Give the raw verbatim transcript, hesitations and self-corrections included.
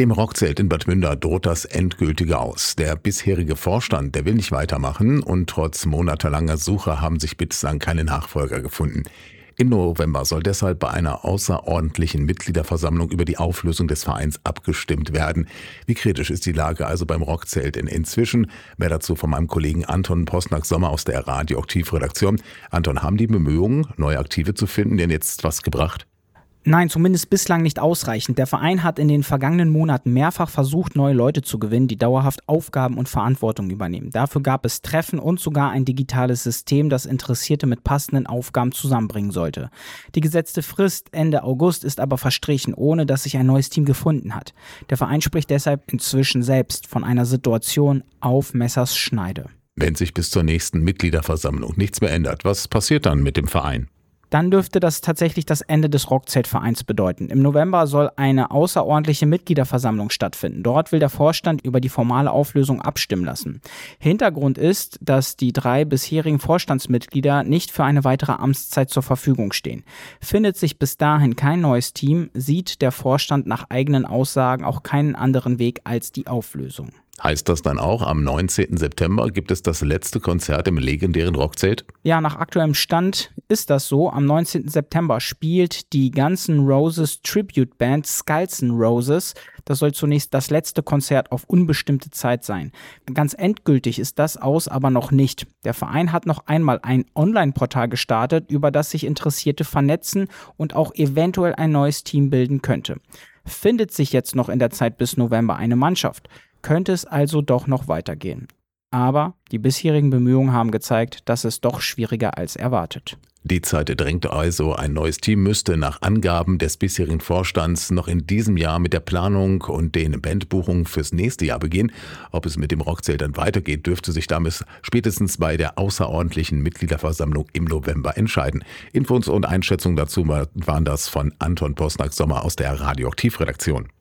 Dem Rockzelt in Bad Münder droht das endgültige Aus. Der bisherige Vorstand, der will nicht weitermachen und trotz monatelanger Suche haben sich bislang keine Nachfolger gefunden. Im November soll deshalb bei einer außerordentlichen Mitgliederversammlung über die Auflösung des Vereins abgestimmt werden. Wie kritisch ist die Lage also beim Rockzelt in inzwischen? Mehr dazu von meinem Kollegen Anton Posnack-Sommer aus der Radioaktiv-Redaktion. Anton, haben die Bemühungen, neue Aktive zu finden, denn jetzt was gebracht? Nein, zumindest bislang nicht ausreichend. Der Verein hat in den vergangenen Monaten mehrfach versucht, neue Leute zu gewinnen, die dauerhaft Aufgaben und Verantwortung übernehmen. Dafür gab es Treffen und sogar ein digitales System, das Interessierte mit passenden Aufgaben zusammenbringen sollte. Die gesetzte Frist Ende August ist aber verstrichen, ohne dass sich ein neues Team gefunden hat. Der Verein spricht deshalb inzwischen selbst von einer Situation auf Messerschneide. Wenn sich bis zur nächsten Mitgliederversammlung nichts mehr ändert, was passiert dann mit dem Verein? Dann dürfte das tatsächlich das Ende des Rockzelt-Vereins bedeuten. Im November soll eine außerordentliche Mitgliederversammlung stattfinden. Dort will der Vorstand über die formale Auflösung abstimmen lassen. Hintergrund ist, dass die drei bisherigen Vorstandsmitglieder nicht für eine weitere Amtszeit zur Verfügung stehen. Findet sich bis dahin kein neues Team, sieht der Vorstand nach eigenen Aussagen auch keinen anderen Weg als die Auflösung. Heißt das dann auch, am neunzehnten September gibt es das letzte Konzert im legendären Rockzelt? Ja, nach aktuellem Stand ist das so. Am neunzehnten September spielt die Guns N' Roses Tribute Band Skulls N' Roses. Das soll zunächst das letzte Konzert auf unbestimmte Zeit sein. Ganz endgültig ist das Aus aber noch nicht. Der Verein hat noch einmal ein Online-Portal gestartet, über das sich Interessierte vernetzen und auch eventuell ein neues Team bilden könnte. Findet sich jetzt noch in der Zeit bis November eine Mannschaft, könnte es also doch noch weitergehen. Aber die bisherigen Bemühungen haben gezeigt, dass es doch schwieriger als erwartet. Die Zeit drängt also, ein neues Team müsste nach Angaben des bisherigen Vorstands noch in diesem Jahr mit der Planung und den Bandbuchungen fürs nächste Jahr beginnen. Ob es mit dem Rockzelt dann weitergeht, dürfte sich damit spätestens bei der außerordentlichen Mitgliederversammlung im November entscheiden. Infos und Einschätzungen dazu waren das von Anton Posnack-Sommer aus der Radioaktiv-Redaktion.